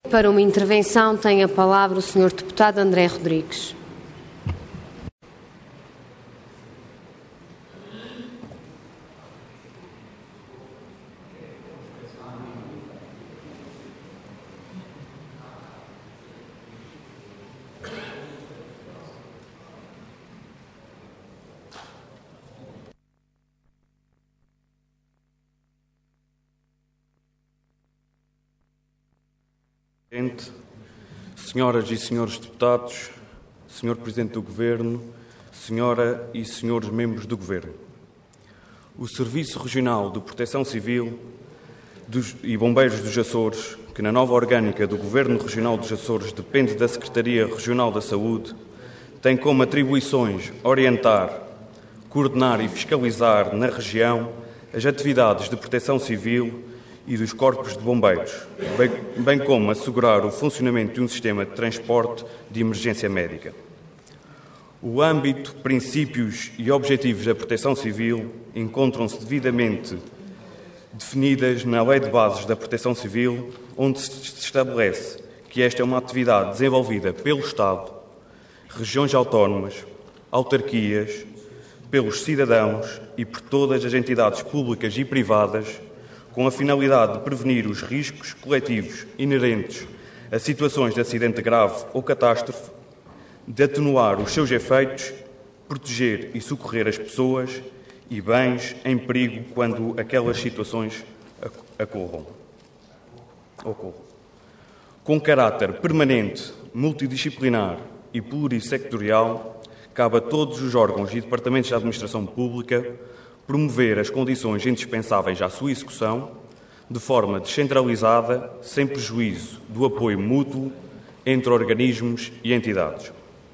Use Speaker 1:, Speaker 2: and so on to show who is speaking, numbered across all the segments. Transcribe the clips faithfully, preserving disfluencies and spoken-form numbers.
Speaker 1: Para uma intervenção tem a palavra o senhor deputado André Rodrigues.
Speaker 2: Senhoras e senhores deputados, senhor Presidente do Governo, senhora e senhores membros do Governo, o Serviço Regional de Proteção Civil dos, e Bombeiros dos Açores, que na nova orgânica do Governo Regional dos Açores depende da Secretaria Regional da Saúde, tem como atribuições orientar, coordenar e fiscalizar na região as atividades de proteção civil e dos corpos de bombeiros, bem, bem como assegurar o funcionamento de um sistema de transporte de emergência médica. O âmbito, princípios e objetivos da proteção civil encontram-se devidamente definidas na Lei de Bases da Proteção Civil, onde se estabelece que esta é uma atividade desenvolvida pelo Estado, regiões autónomas, autarquias, pelos cidadãos e por todas as entidades públicas e privadas, com a finalidade de prevenir os riscos coletivos inerentes a situações de acidente grave ou catástrofe, de atenuar os seus efeitos, proteger e socorrer as pessoas e bens em perigo quando aquelas situações ocorram. ocorram. Com caráter permanente, multidisciplinar e plurissectorial, cabe a todos os órgãos e departamentos da administração pública promover as condições indispensáveis à sua execução, de forma descentralizada, sem prejuízo do apoio mútuo entre organismos e entidades.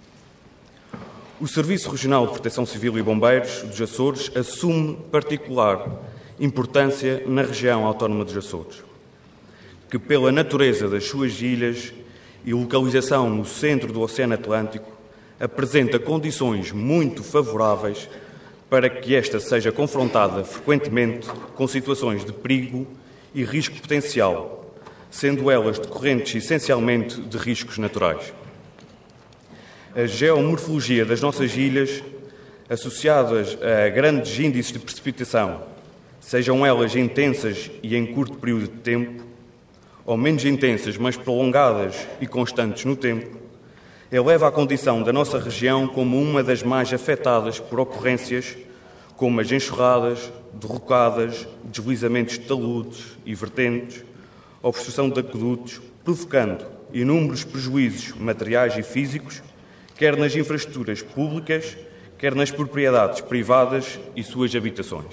Speaker 2: O Serviço Regional de Proteção Civil e Bombeiros dos Açores assume particular importância na região autónoma dos Açores, que, pela natureza das suas ilhas e localização no centro do Oceano Atlântico, apresenta condições muito favoráveis para que esta seja confrontada frequentemente com situações de perigo e risco potencial, sendo elas decorrentes essencialmente de riscos naturais. A geomorfologia das nossas ilhas, associadas a grandes índices de precipitação, sejam elas intensas e em curto período de tempo, ou menos intensas, mas prolongadas e constantes no tempo, eleva a condição da nossa região como uma das mais afetadas por ocorrências como as enxurradas, derrocadas, deslizamentos de taludes e vertentes, obstrução de aquedutos, provocando inúmeros prejuízos materiais e físicos, quer nas infraestruturas públicas, quer nas propriedades privadas e suas habitações.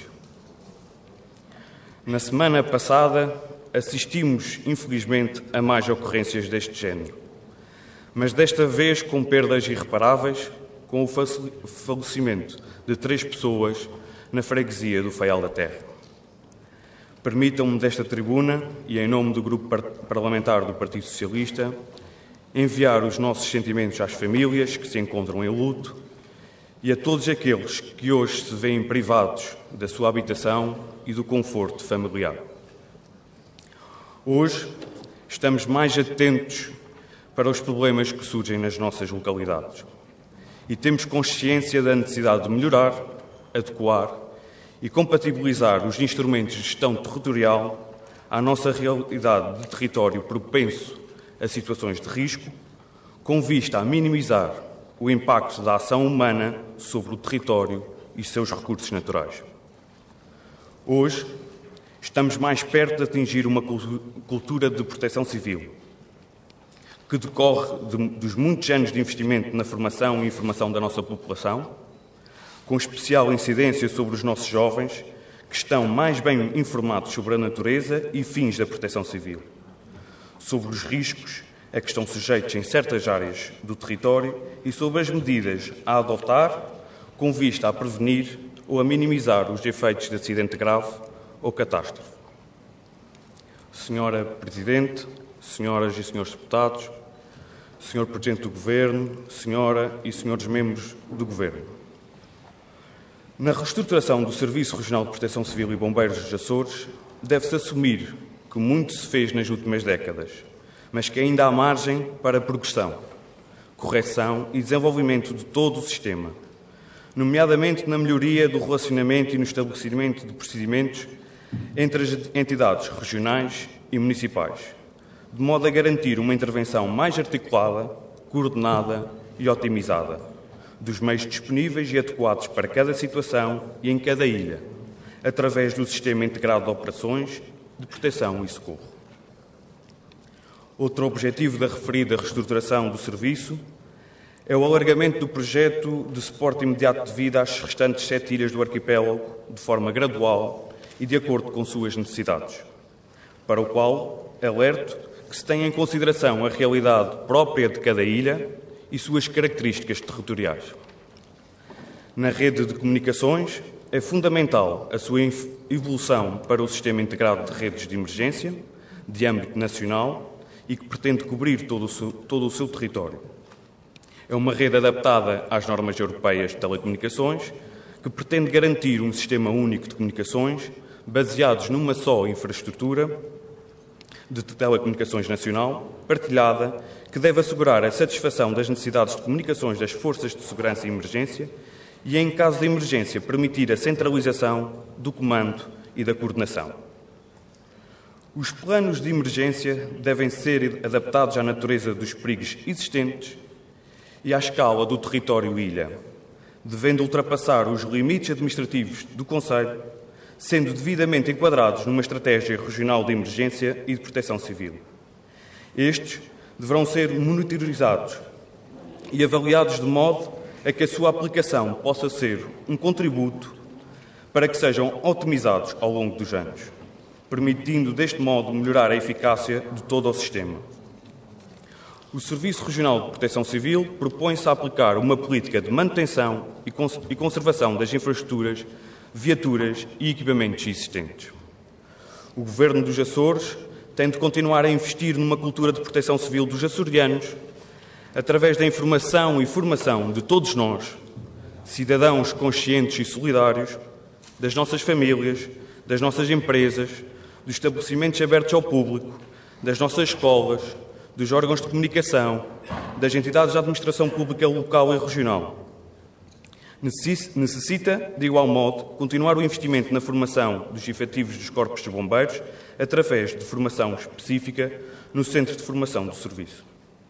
Speaker 2: Na semana passada, assistimos, infelizmente, a mais ocorrências deste género, mas desta vez com perdas irreparáveis, com o falecimento de três pessoas na freguesia do Faial da Terra. Permitam-me desta tribuna, e em nome do Grupo Parlamentar do Partido Socialista, enviar os nossos sentimentos às famílias que se encontram em luto e a todos aqueles que hoje se veem privados da sua habitação e do conforto familiar. Hoje estamos mais atentos para os problemas que surgem nas nossas localidades e temos consciência da necessidade de melhorar, adequar e compatibilizar os instrumentos de gestão territorial à nossa realidade de território propenso a situações de risco, com vista a minimizar o impacto da ação humana sobre o território e seus recursos naturais. Hoje, estamos mais perto de atingir uma cultura de proteção civil, que decorre de, dos muitos anos de investimento na formação e informação da nossa população, com especial incidência sobre os nossos jovens, que estão mais bem informados sobre a natureza e fins da proteção civil, sobre os riscos a que estão sujeitos em certas áreas do território e sobre as medidas a adotar com vista a prevenir ou a minimizar os efeitos de acidente grave ou catástrofe. Senhora Presidente, senhoras e senhores deputados, senhor Presidente do Governo, senhora e senhores membros do Governo. Na reestruturação do Serviço Regional de Proteção Civil e Bombeiros dos Açores, deve-se assumir que muito se fez nas últimas décadas, mas que ainda há margem para progressão, correção e desenvolvimento de todo o sistema, nomeadamente na melhoria do relacionamento e no estabelecimento de procedimentos entre as entidades regionais e municipais, de modo a garantir uma intervenção mais articulada, coordenada e otimizada, dos meios disponíveis e adequados para cada situação e em cada ilha, através do Sistema Integrado de Operações de Proteção e Socorro. Outro objetivo da referida reestruturação do serviço é o alargamento do projeto de suporte imediato de vida às restantes sete ilhas do arquipélago, de forma gradual e de acordo com suas necessidades, para o qual alerto que se tenha em consideração a realidade própria de cada ilha e suas características territoriais. Na rede de comunicações, é fundamental a sua evolução para o Sistema Integrado de Redes de Emergência, de âmbito nacional e que pretende cobrir todo o seu, todo o seu território. É uma rede adaptada às normas europeias de telecomunicações, que pretende garantir um sistema único de comunicações baseados numa só infraestrutura de telecomunicações nacional, partilhada, que deve assegurar a satisfação das necessidades de comunicações das forças de segurança e emergência e, em caso de emergência, permitir a centralização do comando e da coordenação. Os planos de emergência devem ser adaptados à natureza dos perigos existentes e à escala do território-ilha, devendo ultrapassar os limites administrativos do Conselho, sendo devidamente enquadrados numa estratégia regional de emergência e de proteção civil. Estes deverão ser monitorizados e avaliados de modo a que a sua aplicação possa ser um contributo para que sejam otimizados ao longo dos anos, permitindo deste modo melhorar a eficácia de todo o sistema. O Serviço Regional de Proteção Civil propõe-se a aplicar uma política de manutenção e conservação das infraestruturas, viaturas e equipamentos existentes. O Governo dos Açores tem de continuar a investir numa cultura de proteção civil dos açorianos, através da informação e formação de todos nós, cidadãos conscientes e solidários, das nossas famílias, das nossas empresas, dos estabelecimentos abertos ao público, das nossas escolas, dos órgãos de comunicação, das entidades da administração pública local e regional. Necessita, de igual modo, continuar o investimento na formação dos efetivos dos corpos de bombeiros através de formação específica no Centro de Formação do Serviço.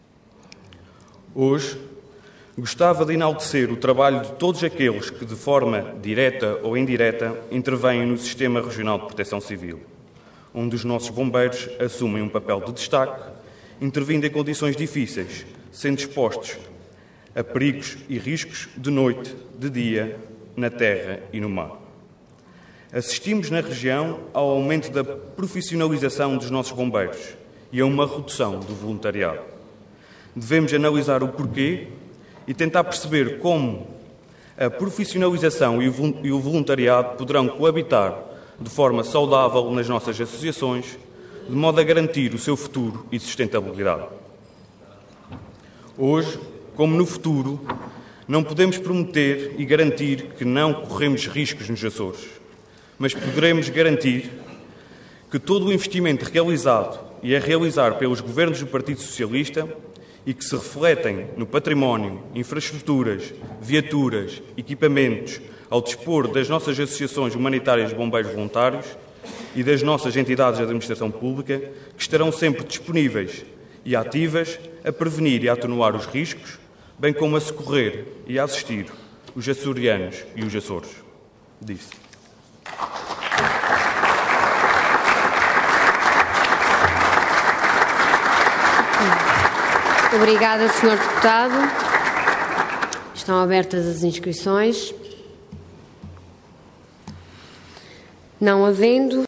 Speaker 2: Hoje, gostava de enaltecer o trabalho de todos aqueles que, de forma direta ou indireta, intervêm no Sistema Regional de Proteção Civil, onde os nossos bombeiros assumem um papel de destaque, intervindo em condições difíceis, sendo expostos a perigos e riscos de noite, de dia, na terra e no mar. Assistimos na região ao aumento da profissionalização dos nossos bombeiros e a uma redução do voluntariado. Devemos analisar o porquê e tentar perceber como a profissionalização e o voluntariado poderão coabitar de forma saudável nas nossas associações, de modo a garantir o seu futuro e sustentabilidade. Hoje, como no futuro, não podemos prometer e garantir que não corremos riscos nos Açores, mas poderemos garantir que todo o investimento realizado e a realizar pelos governos do Partido Socialista e que se refletem no património, infraestruturas, viaturas, equipamentos, ao dispor das nossas associações humanitárias de bombeiros voluntários e das nossas entidades de administração pública, que estarão sempre disponíveis e ativas a prevenir e a atenuar os riscos, bem como a socorrer e a assistir os açorianos e os Açores. Disse.
Speaker 1: Obrigada, senhor Deputado. Estão abertas as inscrições. Não havendo.